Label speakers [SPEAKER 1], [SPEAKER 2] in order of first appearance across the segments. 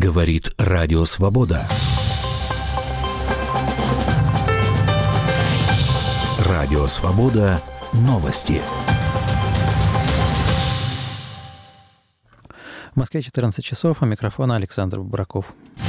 [SPEAKER 1] Говорит Радио Свобода. Радио Свобода. Новости.
[SPEAKER 2] В Москве 14 часов, у микрофона Александр Бобраков.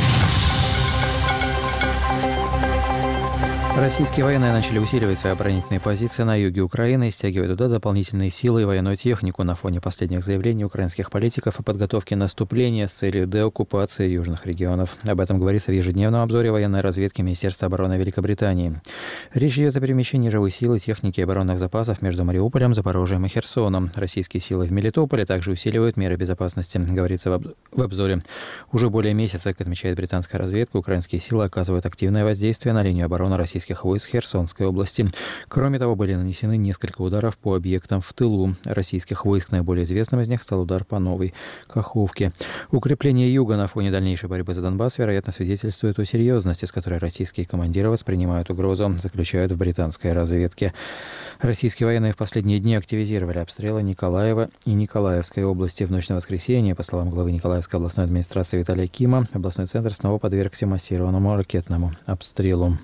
[SPEAKER 2] Российские военные начали усиливать свои оборонительные позиции на юге Украины и стягивать туда дополнительные силы и военную технику на фоне последних заявлений украинских политиков о подготовке наступления с целью деоккупации южных регионов. Об этом говорится в ежедневном обзоре военной разведки Министерства обороны Великобритании. Речь идет о перемещении живой силы, техники и оборонных запасов между Мариуполем, Запорожьем и Херсоном. Российские силы в Мелитополе также усиливают меры безопасности, говорится в обзоре. Уже более месяца, как отмечает британская разведка, украинские силы оказывают активное воздействие на линию обороны российских войск Херсонской области. Кроме того, были нанесены несколько ударов по объектам в тылу российских войск. Наиболее известным из них стал удар по Новой Каховке. Укрепление юга на фоне дальнейшей борьбы за Донбасс, вероятно, свидетельствует о серьезности, с которой российские командиры воспринимают угрозу, заключают в британской разведке. Российские военные в последние дни активизировали обстрелы Николаева и Николаевской области. В ночь на воскресенье, по словам главы Николаевской областной администрации Виталия Кима, областной центр снова подвергся массированному ракетному обстрелу.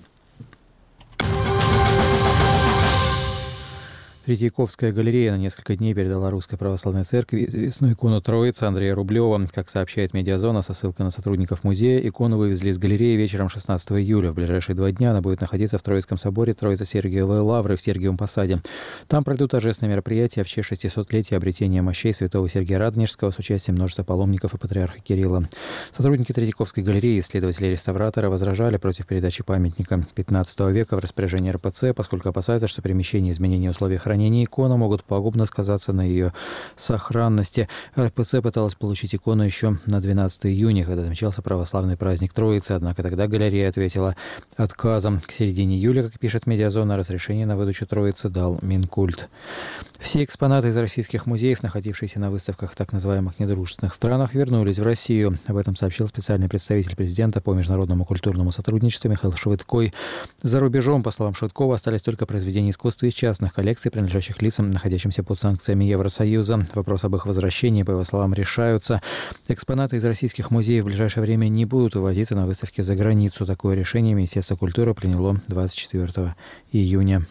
[SPEAKER 2] Третьяковская галерея на несколько дней передала Русской Православной Церкви известную икону Троицы Андрея Рублева. Как сообщает Медиазона со ссылкой на сотрудников музея, икону вывезли из галереи вечером 16 июля. В ближайшие 2 дня она будет находиться в Троицком соборе Троице-Сергиевой Лавры в Сергиевом Посаде. Там пройдут торжественные мероприятия в честь 600-летия обретения мощей святого Сергия Радонежского с участием множества паломников и патриарха Кирилла. Сотрудники Третьяковской галереи, исследователи и реставраторы возражали против передачи памятника 15 века в распоряжение РПЦ, поскольку опасаются, что перемещение и изменение условий хранения иконы могут пагубно сказаться на ее сохранности. РПЦ пыталась получить икону еще на 12 июня, когда отмечался православный праздник Троицы, однако тогда галерея ответила отказом. К середине июля, как пишет Медиазона, разрешение на выдачу Троицы дал Минкульт. Все экспонаты из российских музеев, находившиеся на выставках в так называемых недружественных странах, вернулись в Россию. Об этом сообщил специальный представитель президента по международному культурному сотрудничеству Михаил Швыдкой. За рубежом, по словам Швыдкова, остались только произведения искусства из частных коллекций, принадлежащих лицам, находящимся под санкциями Евросоюза. Вопрос об их возвращении, по его словам, решаются. Экспонаты из российских музеев в ближайшее время не будут вывозиться на выставки за границу. Такое решение Министерство культуры приняло 24 июня.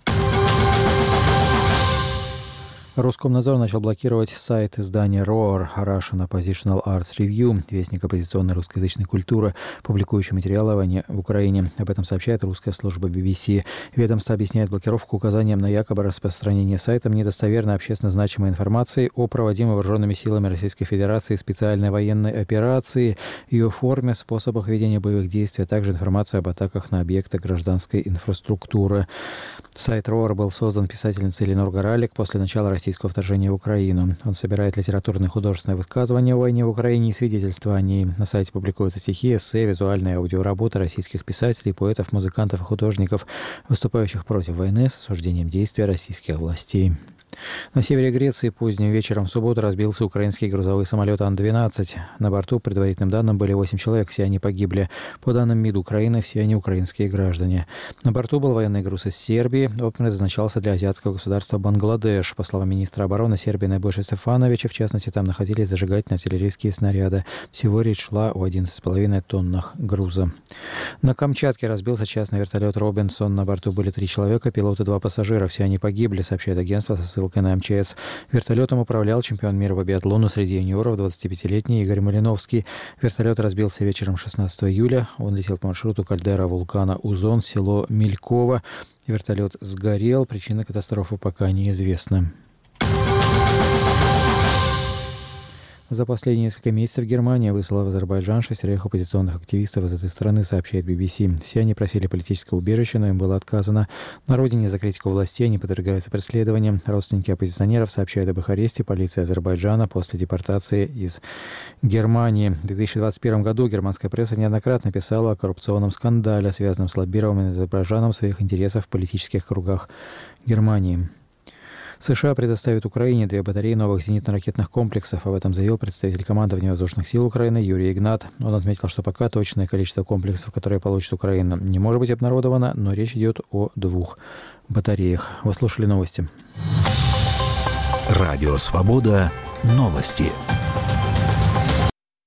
[SPEAKER 2] Роскомнадзор начал блокировать сайт издания ROAR Russian Oppositional Arts Review, вестник оппозиционной русскоязычной культуры, публикующий материалы о войне в Украине. Об этом сообщает русская служба BBC. Ведомство объясняет блокировку указанием на якобы распространение сайтом недостоверной общественно значимой информации о проводимой вооруженными силами Российской Федерации специальной военной операции, ее форме, способах ведения боевых действий, а также информацию об атаках на объекты гражданской инфраструктуры. Сайт ROAR был создан писательницей Ленор Горалик после начала российского вторжения в Украину. Он собирает литературные и художественные высказывания о войне в Украине и свидетельства о ней. На сайте публикуются стихи, эссе, визуальные аудиоработы российских писателей, поэтов, музыкантов и художников, выступающих против войны с осуждением действий российских властей. На севере Греции поздним вечером в субботу разбился украинский грузовой самолет Ан-12. На борту, по предварительным данным, были 8 человек, все они погибли. По данным МИД Украины, все они украинские граждане. На борту был военный груз из Сербии. Он предназначался для азиатского государства Бангладеш. По словам министра обороны Сербии Найбойши Стефановича, в частности, там находились зажигательные артиллерийские снаряды. Всего речь шла о 11,5 тоннах груза. На Камчатке разбился частный вертолет «Робинсон». На борту были 3 человека, пилот и 2 пассажира. Все они погибли, сообщает агентство со ссылкой на МЧС. Вертолетом управлял чемпион мира по биатлону среди юниоров 25-летний Игорь Малиновский. Вертолет разбился вечером 16 июля. Он летел по маршруту кальдера вулкана Узон, село Мельково. Вертолет сгорел. Причина катастрофы пока неизвестна. За последние несколько месяцев Германия выслала в Азербайджан 6 оппозиционных активистов из этой страны, сообщает BBC. Все они просили политического убежища, но им было отказано. На родине за критику властей они подвергаются преследованиям. Родственники оппозиционеров сообщают об их аресте полиции Азербайджана после депортации из Германии. В 2021 году германская пресса неоднократно писала о коррупционном скандале, связанном с лоббированием Азербайджаном своих интересов в политических кругах Германии. США предоставят Украине 2 батареи новых зенитно-ракетных комплексов. Об этом заявил представитель командования воздушных сил Украины Юрий Игнат. Он отметил, что пока точное количество комплексов, которые получит Украина, не может быть обнародовано, но речь идет о 2 батареях. Вы слушали новости.
[SPEAKER 1] Радио «Свобода». Новости.